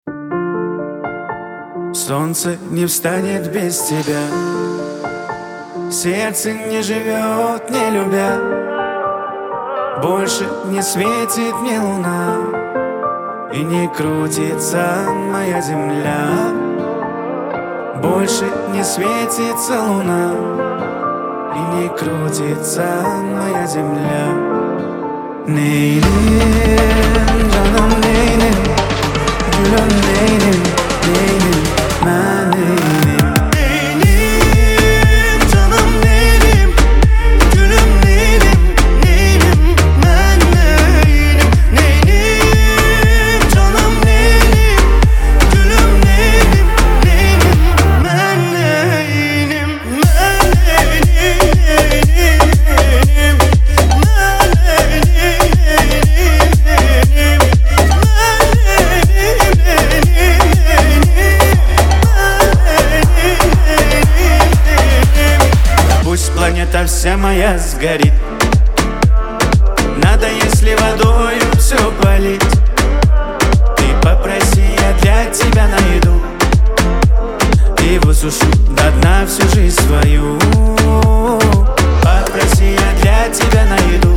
Солнце не встанет без тебя, сердце не живет, не любя. Больше не светит мне луна, и не крутится моя земля. Больше не светится луна, и не крутится моя земля. Neylim canım neylim, gülüm neylim, neylim ben neylim. Neylim canım neylim, gülüm neylim, neylim ben neylim. Neylim canım neylim, gülüm neylim, neylim ben neylim. Ben neylim, neylim, ben Пусть планета вся моя сгорит, надо, если водою все полить. Ты попроси, я для тебя найду и высушу до дна всю жизнь свою. Попроси, я для тебя найду